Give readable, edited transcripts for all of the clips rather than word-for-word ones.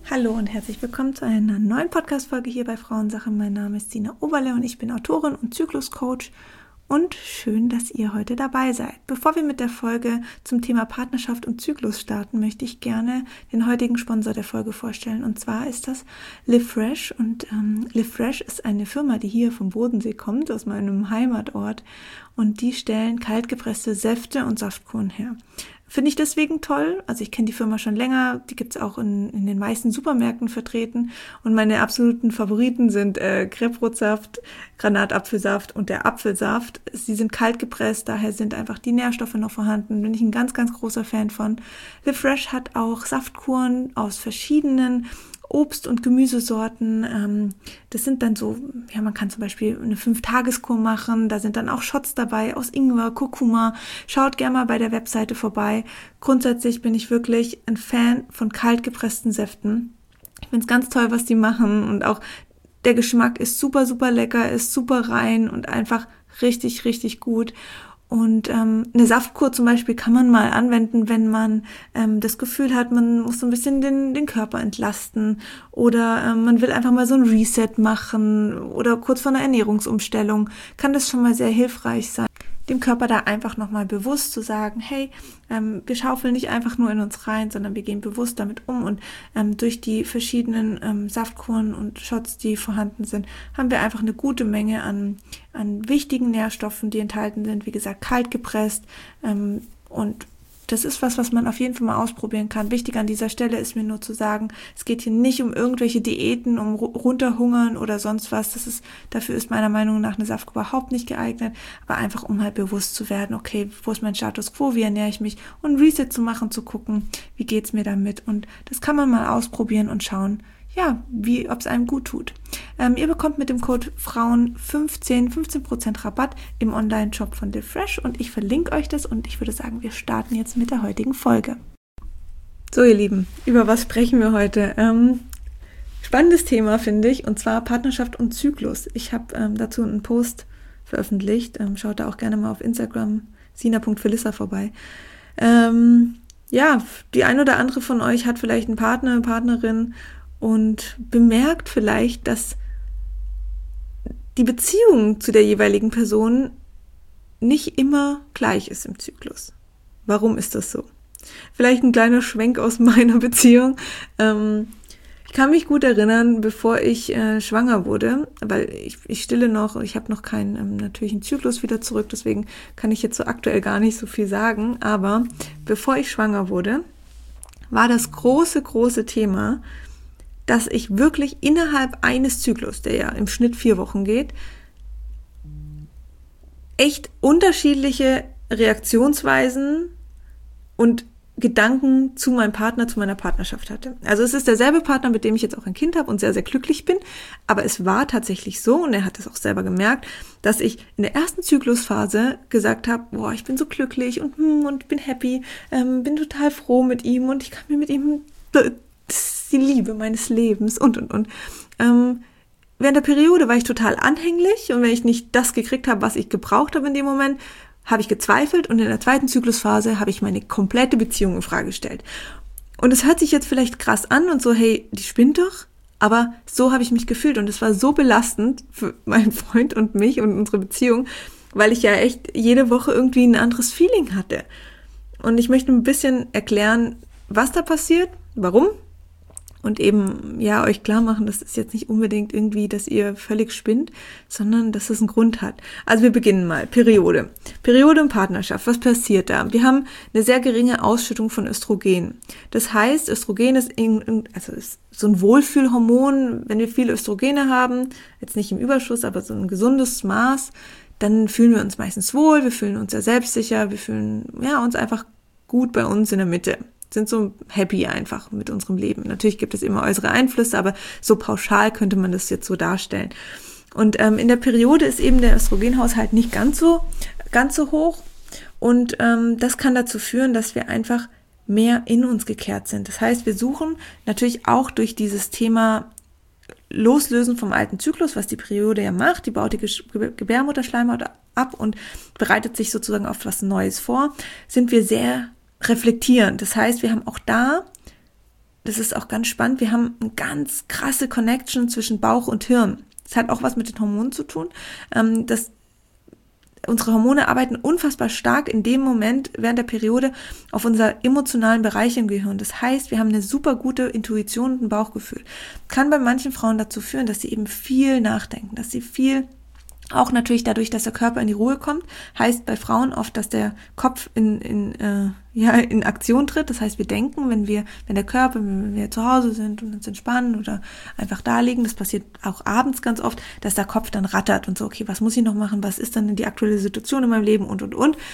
Hallo und herzlich willkommen zu einer neuen Podcast-Folge hier bei Frauensache. Mein Name ist Sina Oberle und ich bin Autorin und Zykluscoach und schön, dass ihr heute dabei seid. Bevor wir mit der Folge zum Thema Partnerschaft und Zyklus starten, möchte ich gerne den heutigen Sponsor der Folge vorstellen und zwar ist das Live Fresh und Live Fresh ist eine Firma, die hier vom Bodensee kommt, aus meinem Heimatort und die stellen kaltgepresste Säfte und Saftkuren her. Finde ich deswegen toll. Also ich kenne die Firma schon länger, die gibt's auch in den meisten Supermärkten vertreten und meine absoluten Favoriten sind Grapefruitsaft, Granatapfelsaft und der Apfelsaft. Sie sind kalt gepresst, daher sind einfach die Nährstoffe noch vorhanden. Bin ich ein ganz, ganz großer Fan von. Live Fresh hat auch Saftkuren aus verschiedenen Obst- und Gemüsesorten. Das sind dann so, ja, man kann zum Beispiel eine 5-Tages-Kur machen. Da sind dann auch Shots dabei aus Ingwer, Kurkuma. Schaut gerne mal bei der Webseite vorbei. Grundsätzlich bin ich wirklich ein Fan von kaltgepressten Säften. Ich finde es ganz toll, was die machen und auch der Geschmack ist super, super lecker, ist super rein und einfach richtig, richtig gut. Und eine Saftkur zum Beispiel kann man mal anwenden, wenn man das Gefühl hat, man muss so ein bisschen den Körper entlasten oder man will einfach mal so ein Reset machen oder kurz vor einer Ernährungsumstellung, kann das schon mal sehr hilfreich sein. Dem Körper da einfach nochmal bewusst zu sagen, hey, wir schaufeln nicht einfach nur in uns rein, sondern wir gehen bewusst damit um und durch die verschiedenen Saftkuren und Shots, die vorhanden sind, haben wir einfach eine gute Menge an wichtigen Nährstoffen, die enthalten sind, wie gesagt, kalt gepresst und das ist was man auf jeden Fall mal ausprobieren kann. Wichtig an dieser Stelle ist mir nur zu sagen, es geht hier nicht um irgendwelche Diäten, um runterhungern oder sonst was. Dafür ist meiner Meinung nach eine Saftkur überhaupt nicht geeignet, aber einfach um halt bewusst zu werden, okay, wo ist mein Status quo, wie ernähre ich mich und Reset zu machen, zu gucken, wie geht's mir damit und das kann man mal ausprobieren und schauen, ja, ob es einem gut tut. Ihr bekommt mit dem Code Frauen15 15% Rabatt im Online-Shop von Live Fresh und ich verlinke euch das und ich würde sagen, wir starten jetzt mit der heutigen Folge. So ihr Lieben, über was sprechen wir heute? Spannendes Thema finde ich und zwar Partnerschaft und Zyklus. Ich habe dazu einen Post veröffentlicht, schaut da auch gerne mal auf Instagram sina.felissa vorbei. Ja, die ein oder andere von euch hat vielleicht einen Partner, eine Partnerin und bemerkt vielleicht, dass die Beziehung zu der jeweiligen Person nicht immer gleich ist im Zyklus. Warum ist das so? Vielleicht ein kleiner Schwenk aus meiner Beziehung. Ich kann mich gut erinnern, bevor ich schwanger wurde, weil ich stille noch, ich habe noch keinen natürlichen Zyklus wieder zurück, deswegen kann ich jetzt so aktuell gar nicht so viel sagen, aber bevor ich schwanger wurde, war das große Thema, dass ich wirklich innerhalb eines Zyklus, der ja im Schnitt 4 Wochen geht, echt unterschiedliche Reaktionsweisen und Gedanken zu meinem Partner, zu meiner Partnerschaft hatte. Also es ist derselbe Partner, mit dem ich jetzt auch ein Kind habe und sehr, sehr glücklich bin, aber es war tatsächlich so, und er hat es auch selber gemerkt, dass ich in der ersten Zyklusphase gesagt habe, boah, ich bin so glücklich und bin happy, bin total froh mit ihm und ich kann mir mit ihm... Das ist die Liebe meines Lebens und. Während der Periode war ich total anhänglich und wenn ich nicht das gekriegt habe, was ich gebraucht habe in dem Moment, habe ich gezweifelt und in der zweiten Zyklusphase habe ich meine komplette Beziehung in Frage gestellt. Und es hört sich jetzt vielleicht krass an und so, hey, die spinnt doch, aber so habe ich mich gefühlt und es war so belastend für meinen Freund und mich und unsere Beziehung, weil ich ja echt jede Woche irgendwie ein anderes Feeling hatte. Und ich möchte ein bisschen erklären, was da passiert, warum. Und eben, ja, euch klar machen, das ist jetzt nicht unbedingt irgendwie, dass ihr völlig spinnt, sondern dass es einen Grund hat. Also wir beginnen mal. Periode. Periode und Partnerschaft. Was passiert da? Wir haben eine sehr geringe Ausschüttung von Östrogen. Das heißt, Östrogen ist so ein Wohlfühlhormon. Wenn wir viele Östrogene haben, jetzt nicht im Überschuss, aber so ein gesundes Maß, dann fühlen wir uns meistens wohl, wir fühlen uns sehr selbstsicher, wir fühlen uns einfach gut bei uns in der Mitte. Sind so happy einfach mit unserem Leben. Natürlich gibt es immer äußere Einflüsse, aber so pauschal könnte man das jetzt so darstellen. Und in der Periode ist eben der Östrogenhaushalt nicht ganz so hoch und das kann dazu führen, dass wir einfach mehr in uns gekehrt sind. Das heißt, wir suchen natürlich auch durch dieses Thema Loslösen vom alten Zyklus, was die Periode ja macht, die baut die Gebärmutterschleimhaut ab und bereitet sich sozusagen auf was Neues vor, sind wir sehr reflektieren. Das heißt, wir haben auch da das ist auch ganz spannend, wir haben eine ganz krasse Connection zwischen Bauch und Hirn. Das hat auch was mit den Hormonen zu tun. Unsere Hormone arbeiten unfassbar stark in dem Moment während der Periode auf unser emotionalen Bereich im Gehirn. Das heißt, wir haben eine super gute Intuition und ein Bauchgefühl. Kann bei manchen Frauen dazu führen, dass sie eben viel nachdenken, dass sie viel, auch natürlich dadurch, dass der Körper in die Ruhe kommt, heißt bei Frauen oft, dass der Kopf in Aktion tritt. Das heißt, wir denken, wenn wir zu Hause sind und uns entspannen oder einfach da liegen, das passiert auch abends ganz oft, dass der Kopf dann rattert und so, okay, was muss ich noch machen, was ist dann die aktuelle Situation in meinem Leben und.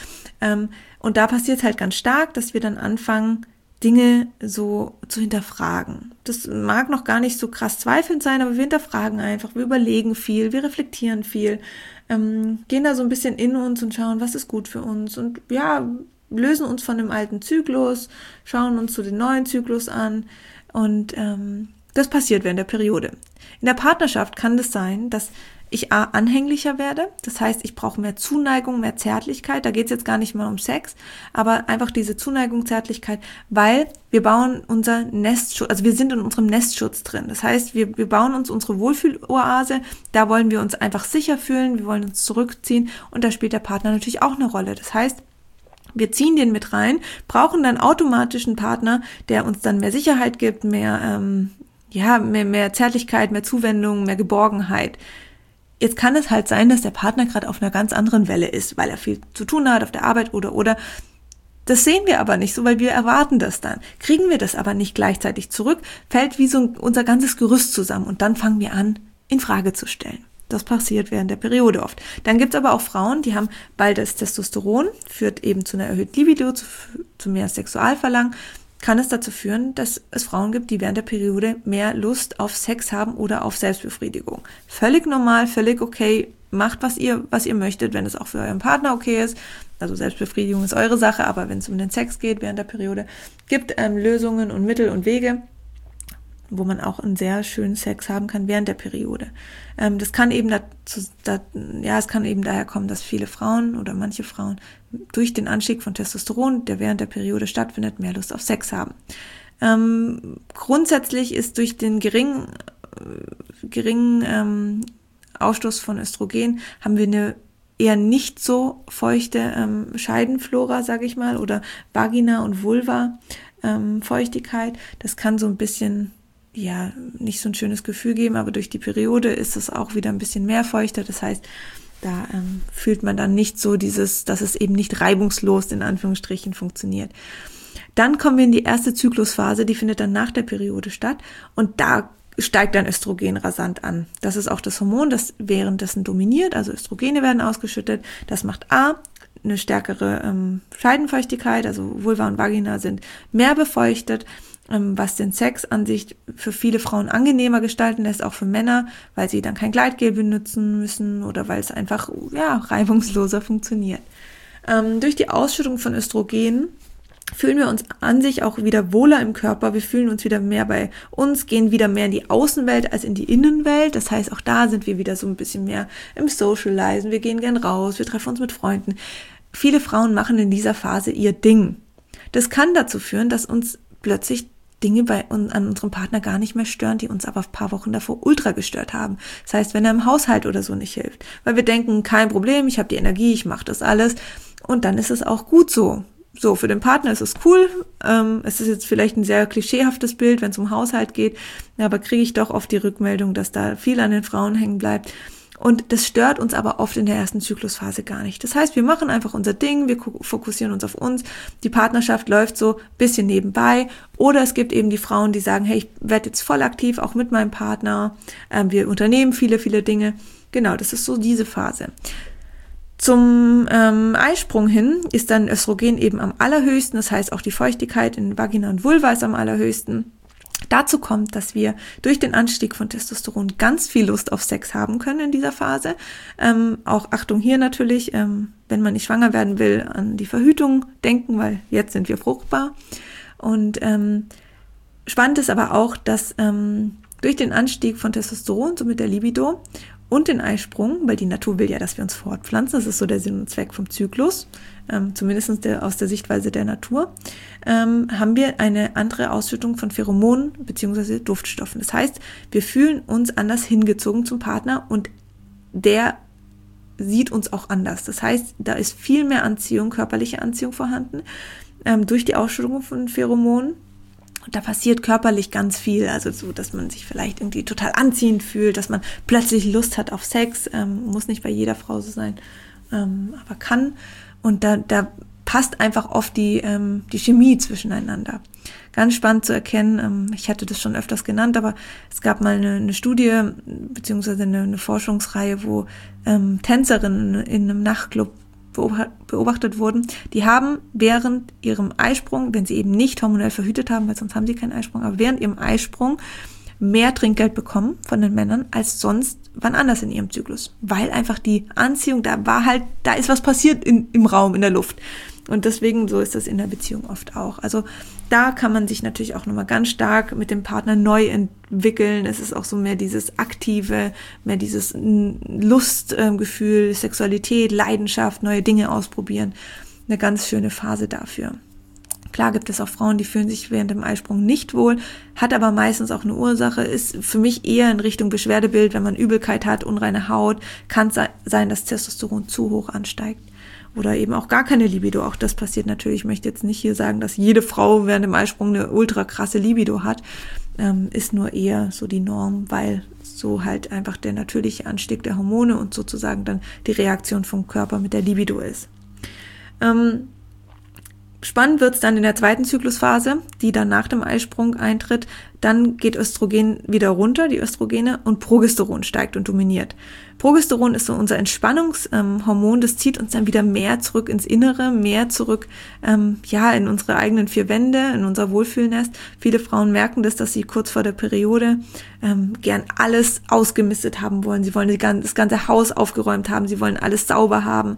Und da passiert es halt ganz stark, dass wir dann anfangen, Dinge so zu hinterfragen. Das mag noch gar nicht so krass zweifelnd sein, aber wir hinterfragen einfach, wir überlegen viel, wir reflektieren viel, gehen da so ein bisschen in uns und schauen, was ist gut für uns und ja, lösen uns von dem alten Zyklus, schauen uns so den neuen Zyklus an und das passiert während der Periode. In der Partnerschaft kann das sein, dass ich anhänglicher werde, das heißt, ich brauche mehr Zuneigung, mehr Zärtlichkeit, da geht es jetzt gar nicht mal um Sex, aber einfach diese Zuneigung, Zärtlichkeit, weil wir bauen unser Nestschutz, also wir sind in unserem Nestschutz drin, das heißt, wir bauen uns unsere Wohlfühloase, da wollen wir uns einfach sicher fühlen, wir wollen uns zurückziehen und da spielt der Partner natürlich auch eine Rolle, das heißt, wir ziehen den mit rein, brauchen dann automatisch einen Partner, der uns dann mehr Sicherheit gibt, mehr Zärtlichkeit, mehr Zuwendung, mehr Geborgenheit. Jetzt kann es halt sein, dass der Partner gerade auf einer ganz anderen Welle ist, weil er viel zu tun hat auf der Arbeit oder. Das sehen wir aber nicht so, weil wir erwarten das dann. Kriegen wir das aber nicht gleichzeitig zurück, fällt wie so unser ganzes Gerüst zusammen und dann fangen wir an, in Frage zu stellen. Das passiert während der Periode oft. Dann gibt es aber auch Frauen, die haben, weil das Testosteron führt eben zu einer erhöhten Libido, zu mehr Sexualverlangen, kann es dazu führen, dass es Frauen gibt, die während der Periode mehr Lust auf Sex haben oder auf Selbstbefriedigung. Völlig normal, völlig okay, macht was ihr möchtet, wenn es auch für euren Partner okay ist. Also Selbstbefriedigung ist eure Sache, aber wenn es um den Sex geht während der Periode, gibt Lösungen und Mittel und Wege, wo man auch einen sehr schönen Sex haben kann während der Periode. Das kann eben daher kommen, dass viele Frauen oder manche Frauen durch den Anstieg von Testosteron, der während der Periode stattfindet, mehr Lust auf Sex haben. Grundsätzlich ist durch den geringen Ausstoß von Östrogen haben wir eine eher nicht so feuchte Scheidenflora, sage ich mal, oder Vagina und Vulva Feuchtigkeit. Das kann so ein bisschen nicht so ein schönes Gefühl geben, aber durch die Periode ist es auch wieder ein bisschen mehr feuchter. Das heißt, da fühlt man dann nicht so dass es eben nicht reibungslos in Anführungsstrichen funktioniert. Dann kommen wir in die erste Zyklusphase, die findet dann nach der Periode statt und da steigt dann Östrogen rasant an. Das ist auch das Hormon, das währenddessen dominiert, also Östrogene werden ausgeschüttet. Das macht eine stärkere Scheidenfeuchtigkeit, also Vulva und Vagina sind mehr befeuchtet, was den Sex an sich für viele Frauen angenehmer gestalten lässt, auch für Männer, weil sie dann kein Gleitgel benutzen müssen oder weil es einfach reibungsloser funktioniert. Durch die Ausschüttung von Östrogen fühlen wir uns an sich auch wieder wohler im Körper, wir fühlen uns wieder mehr bei uns, gehen wieder mehr in die Außenwelt als in die Innenwelt, das heißt, auch da sind wir wieder so ein bisschen mehr im Socializen, wir gehen gern raus, wir treffen uns mit Freunden. Viele Frauen machen in dieser Phase ihr Ding. Das kann dazu führen, dass uns plötzlich Dinge an unserem Partner gar nicht mehr stören, die uns aber ein paar Wochen davor ultra gestört haben. Das heißt, wenn er im Haushalt oder so nicht hilft, weil wir denken, kein Problem, ich habe die Energie, ich mache das alles und dann ist es auch gut so. So, für den Partner ist es cool, es ist jetzt vielleicht ein sehr klischeehaftes Bild, wenn es um Haushalt geht, aber kriege ich doch oft die Rückmeldung, dass da viel an den Frauen hängen bleibt. Und das stört uns aber oft in der ersten Zyklusphase gar nicht. Das heißt, wir machen einfach unser Ding, wir fokussieren uns auf uns, die Partnerschaft läuft so ein bisschen nebenbei. Oder es gibt eben die Frauen, die sagen, hey, ich werde jetzt voll aktiv, auch mit meinem Partner, wir unternehmen viele, viele Dinge. Genau, das ist so diese Phase. Zum Eisprung hin ist dann Östrogen eben am allerhöchsten, das heißt auch die Feuchtigkeit in Vagina und Vulva ist am allerhöchsten. Dazu kommt, dass wir durch den Anstieg von Testosteron ganz viel Lust auf Sex haben können in dieser Phase. Auch Achtung hier natürlich, wenn man nicht schwanger werden will, an die Verhütung denken, weil jetzt sind wir fruchtbar. Und spannend ist aber auch, dass durch den Anstieg von Testosteron, so mit der Libido und den Eisprung, weil die Natur will ja, dass wir uns fortpflanzen, das ist so der Sinn und Zweck vom Zyklus, zumindest aus der Sichtweise der Natur, haben wir eine andere Ausschüttung von Pheromonen bzw. Duftstoffen. Das heißt, wir fühlen uns anders hingezogen zum Partner und der sieht uns auch anders. Das heißt, da ist viel mehr Anziehung, körperliche Anziehung vorhanden, durch die Ausschüttung von Pheromonen. Und da passiert körperlich ganz viel, also so, dass man sich vielleicht irgendwie total anziehend fühlt, dass man plötzlich Lust hat auf Sex, muss nicht bei jeder Frau so sein, aber kann. Und da passt einfach oft die Chemie zwischeneinander. Ganz spannend zu erkennen, ich hatte das schon öfters genannt, aber es gab mal eine Studie beziehungsweise eine Forschungsreihe, wo Tänzerinnen in einem Nachtclub beobachtet wurden, die haben während ihrem Eisprung, wenn sie eben nicht hormonell verhütet haben, weil sonst haben sie keinen Eisprung, aber während ihrem Eisprung mehr Trinkgeld bekommen von den Männern als sonst wann anders in ihrem Zyklus, weil einfach die Anziehung, da ist was passiert im Raum, in der Luft. Und deswegen, so ist das in der Beziehung oft auch. Also da kann man sich natürlich auch nochmal ganz stark mit dem Partner neu entwickeln. Es ist auch so mehr dieses Aktive, mehr dieses Lustgefühl, Sexualität, Leidenschaft, neue Dinge ausprobieren. Eine ganz schöne Phase dafür. Klar gibt es auch Frauen, die fühlen sich während dem Eisprung nicht wohl, hat aber meistens auch eine Ursache, ist für mich eher in Richtung Beschwerdebild, wenn man Übelkeit hat, unreine Haut, kann sein, dass Testosteron zu hoch ansteigt. Oder eben auch gar keine Libido. Auch das passiert natürlich. Ich möchte jetzt nicht hier sagen, dass jede Frau während dem Eisprung eine ultra krasse Libido hat. Ist nur eher so die Norm, weil so halt einfach der natürliche Anstieg der Hormone und sozusagen dann die Reaktion vom Körper mit der Libido ist. Spannend wird's dann in der zweiten Zyklusphase, die dann nach dem Eisprung eintritt. Dann geht Östrogen wieder runter, die Östrogene, und Progesteron steigt und dominiert. Progesteron ist so unser Entspannungshormon, das zieht uns dann wieder mehr zurück ins Innere, mehr zurück in unsere eigenen vier Wände, in unser Wohlfühlnest. Viele Frauen merken das, dass sie kurz vor der Periode gern alles ausgemistet haben wollen. Sie wollen das ganze Haus aufgeräumt haben, sie wollen alles sauber haben.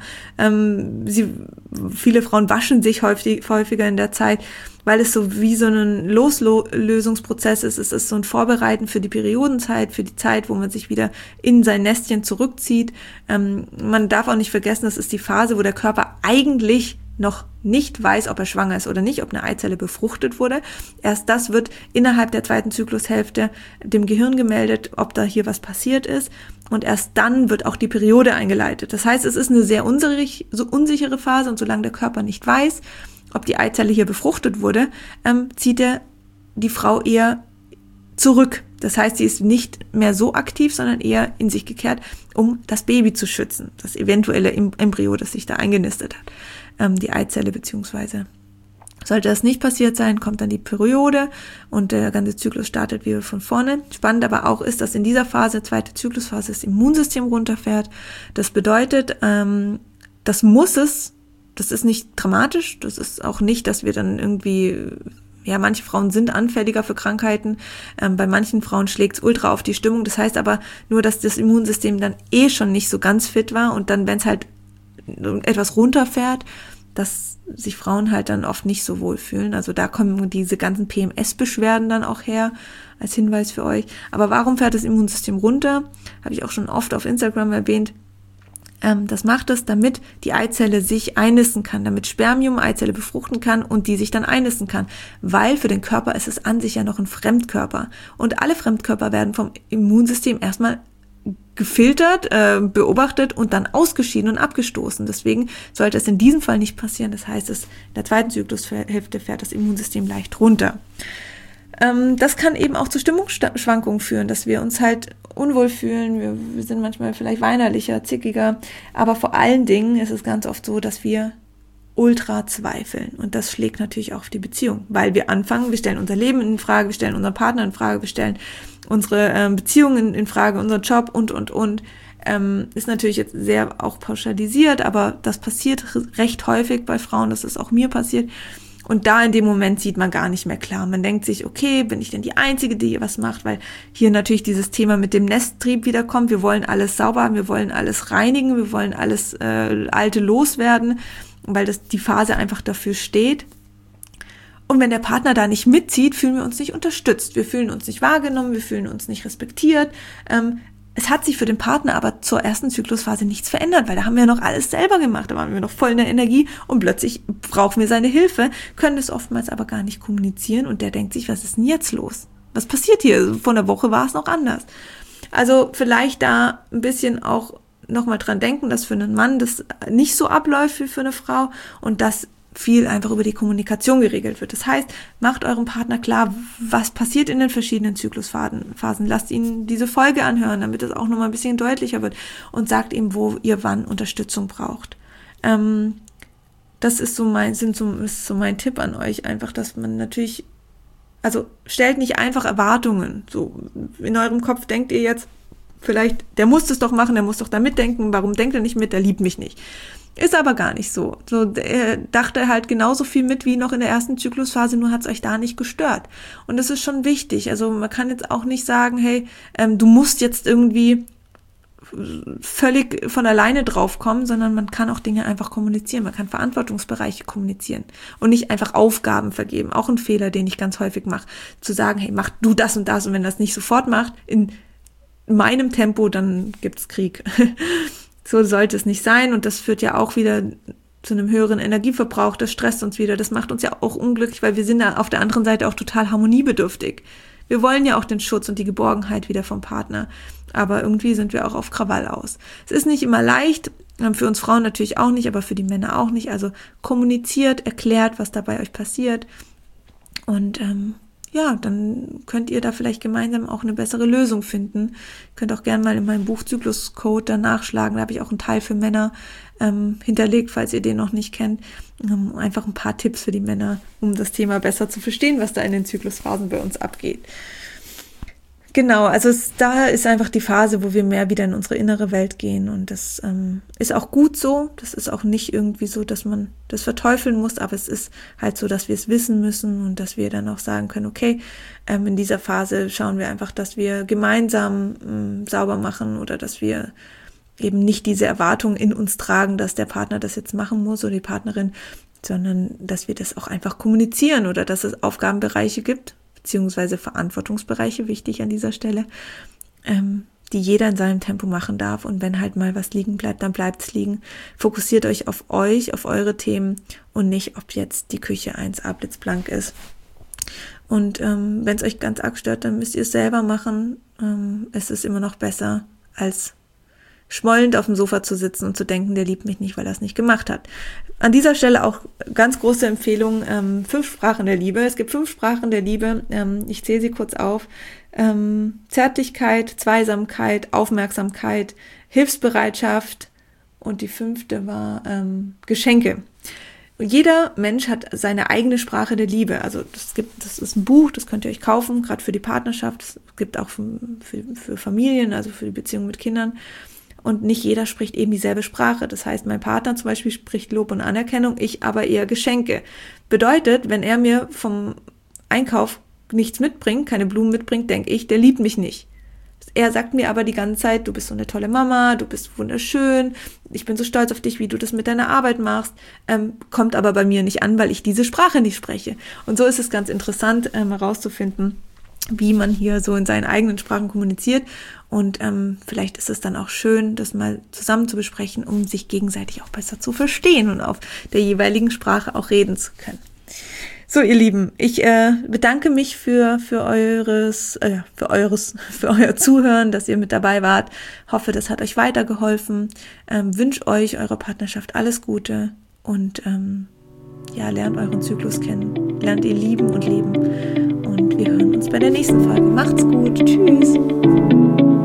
Viele Frauen waschen sich häufiger in der Zeit, weil es so wie so ein Loslösungsprozess ist. Es ist so ein Vorbereiten für die Periodenzeit, für die Zeit, wo man sich wieder in sein Nestchen zurückzieht. Man darf auch nicht vergessen, das ist die Phase, wo der Körper eigentlich noch nicht weiß, ob er schwanger ist oder nicht, ob eine Eizelle befruchtet wurde. Erst das wird innerhalb der zweiten Zyklushälfte dem Gehirn gemeldet, ob da hier was passiert ist. Und erst dann wird auch die Periode eingeleitet. Das heißt, es ist eine sehr unsichere Phase, und solange der Körper nicht weiß, ob die Eizelle hier befruchtet wurde, zieht er die Frau eher zurück. Das heißt, sie ist nicht mehr so aktiv, sondern eher in sich gekehrt, um das Baby zu schützen, das eventuelle Embryo, das sich da eingenistet hat, die Eizelle beziehungsweise. Sollte das nicht passiert sein, kommt dann die Periode und der ganze Zyklus startet wieder von vorne. Spannend aber auch ist, dass in dieser Phase, zweite Zyklusphase, das Immunsystem runterfährt. Das bedeutet, das ist nicht dramatisch, das ist auch nicht, dass wir dann irgendwie, manche Frauen sind anfälliger für Krankheiten, bei manchen Frauen schlägt es ultra auf die Stimmung, das heißt aber nur, dass das Immunsystem dann schon nicht so ganz fit war und dann, wenn es halt etwas runterfährt, dass sich Frauen halt dann oft nicht so wohl fühlen. Also da kommen diese ganzen PMS-Beschwerden dann auch her, als Hinweis für euch. Aber warum fährt das Immunsystem runter? Habe ich auch schon oft auf Instagram erwähnt. Das macht es, damit die Eizelle sich einnisten kann, damit Spermium Eizelle befruchten kann und die sich dann einnisten kann. Weil für den Körper ist es an sich ja noch ein Fremdkörper. Und alle Fremdkörper werden vom Immunsystem erstmal gefiltert, beobachtet und dann ausgeschieden und abgestoßen. Deswegen sollte es in diesem Fall nicht passieren. Das heißt, in der zweiten Zyklushälfte fährt das Immunsystem leicht runter. Das kann eben auch zu Stimmungsschwankungen führen, dass wir uns halt unwohl fühlen, wir sind manchmal vielleicht weinerlicher, zickiger, aber vor allen Dingen ist es ganz oft so, dass wir ultra zweifeln und das schlägt natürlich auch auf die Beziehung, weil wir anfangen, wir stellen unser Leben in Frage, wir stellen unseren Partner in Frage, wir stellen unsere Beziehungen in Frage, unseren Job und. Ist natürlich jetzt sehr auch pauschalisiert, aber das passiert recht häufig bei Frauen, das ist auch mir passiert. Und da in dem Moment sieht man gar nicht mehr klar. Man denkt sich, okay, bin ich denn die Einzige, die hier was macht? Weil hier natürlich dieses Thema mit dem Nesttrieb wiederkommt. Wir wollen alles sauber haben, wir wollen alles reinigen, wir wollen alles Alte loswerden, weil die Phase einfach dafür steht. Und wenn der Partner da nicht mitzieht, fühlen wir uns nicht unterstützt. Wir fühlen uns nicht wahrgenommen, wir fühlen uns nicht respektiert. Es hat sich für den Partner aber zur ersten Zyklusphase nichts verändert, weil da haben wir noch alles selber gemacht, da waren wir noch voll in der Energie und plötzlich brauchen wir seine Hilfe, können das oftmals aber gar nicht kommunizieren und der denkt sich, was ist denn jetzt los? Was passiert hier? Vor einer Woche war es noch anders. Also vielleicht da ein bisschen auch nochmal dran denken, dass für einen Mann das nicht so abläuft wie für eine Frau und dass viel einfach über die Kommunikation geregelt wird. Das heißt, macht eurem Partner klar, was passiert in den verschiedenen Zyklusphasen. Lasst ihn diese Folge anhören, damit es auch nochmal ein bisschen deutlicher wird und sagt ihm, wo ihr wann Unterstützung braucht. Das ist so mein Tipp an euch, einfach, dass man natürlich, also stellt nicht einfach Erwartungen. So in eurem Kopf denkt ihr jetzt vielleicht, der muss das doch machen, der muss doch da mitdenken, warum denkt er nicht mit, der liebt mich nicht. Ist aber gar nicht so. Er dachte halt genauso viel mit wie noch in der ersten Zyklusphase, nur hat es euch da nicht gestört. Und das ist schon wichtig. Also man kann jetzt auch nicht sagen, hey, du musst jetzt irgendwie völlig von alleine drauf kommen, sondern man kann auch Dinge einfach kommunizieren. Man kann Verantwortungsbereiche kommunizieren und nicht einfach Aufgaben vergeben. Auch ein Fehler, den ich ganz häufig mache. Zu sagen, hey, mach du das und das und wenn das nicht sofort macht, in meinem Tempo, dann gibt's Krieg. So sollte es nicht sein und das führt ja auch wieder zu einem höheren Energieverbrauch, das stresst uns wieder, das macht uns ja auch unglücklich, weil wir sind da auf der anderen Seite auch total harmoniebedürftig. Wir wollen ja auch den Schutz und die Geborgenheit wieder vom Partner, aber irgendwie sind wir auch auf Krawall aus. Es ist nicht immer leicht, für uns Frauen natürlich auch nicht, aber für die Männer auch nicht, also kommuniziert, erklärt, was da bei euch passiert und dann könnt ihr da vielleicht gemeinsam auch eine bessere Lösung finden. Könnt auch gerne mal in meinem Buch Zykluscode da nachschlagen. Da habe ich auch einen Teil für Männer hinterlegt, falls ihr den noch nicht kennt. Einfach ein paar Tipps für die Männer, um das Thema besser zu verstehen, was da in den Zyklusphasen bei uns abgeht. Genau, also da ist einfach die Phase, wo wir mehr wieder in unsere innere Welt gehen und das ist auch gut so. Das ist auch nicht irgendwie so, dass man das verteufeln muss, aber es ist halt so, dass wir es wissen müssen und dass wir dann auch sagen können, okay, in dieser Phase schauen wir einfach, dass wir gemeinsam sauber machen oder dass wir eben nicht diese Erwartung in uns tragen, dass der Partner das jetzt machen muss oder die Partnerin, sondern dass wir das auch einfach kommunizieren oder dass es Aufgabenbereiche gibt, beziehungsweise Verantwortungsbereiche, wichtig an dieser Stelle, die jeder in seinem Tempo machen darf. Und wenn halt mal was liegen bleibt, dann bleibt es liegen. Fokussiert euch, auf eure Themen und nicht, ob jetzt die Küche 1A blitzblank ist. Und wenn es euch ganz arg stört, dann müsst ihr es selber machen. Es ist immer noch besser, als schmollend auf dem Sofa zu sitzen und zu denken, der liebt mich nicht, weil er es nicht gemacht hat. An dieser Stelle auch ganz große Empfehlung, 5 Sprachen der Liebe. Es gibt 5 Sprachen der Liebe. Ich zähle sie kurz auf. Zärtlichkeit, Zweisamkeit, Aufmerksamkeit, Hilfsbereitschaft und die 5. war Geschenke. Und jeder Mensch hat seine eigene Sprache der Liebe. Also das ist ein Buch, das könnt ihr euch kaufen, gerade für die Partnerschaft. Es gibt auch für Familien, also für die Beziehung mit Kindern. Und nicht jeder spricht eben dieselbe Sprache. Das heißt, mein Partner zum Beispiel spricht Lob und Anerkennung, ich aber eher Geschenke. Bedeutet, wenn er mir vom Einkauf nichts mitbringt, keine Blumen mitbringt, denke ich, der liebt mich nicht. Er sagt mir aber die ganze Zeit, du bist so eine tolle Mama, du bist wunderschön, ich bin so stolz auf dich, wie du das mit deiner Arbeit machst, kommt aber bei mir nicht an, weil ich diese Sprache nicht spreche. Und so ist es ganz interessant, herauszufinden, wie man hier so in seinen eigenen Sprachen kommuniziert und vielleicht ist es dann auch schön, das mal zusammen zu besprechen, um sich gegenseitig auch besser zu verstehen und auf der jeweiligen Sprache auch reden zu können. So, ihr Lieben, ich bedanke mich für euer Zuhören, dass ihr mit dabei wart. Hoffe, das hat euch weitergeholfen. Wünsche euch, eurer Partnerschaft alles Gute und lernt euren Zyklus kennen. Lernt ihr lieben und leben. Und wir hören uns bei der nächsten Folge. Macht's gut. Tschüss.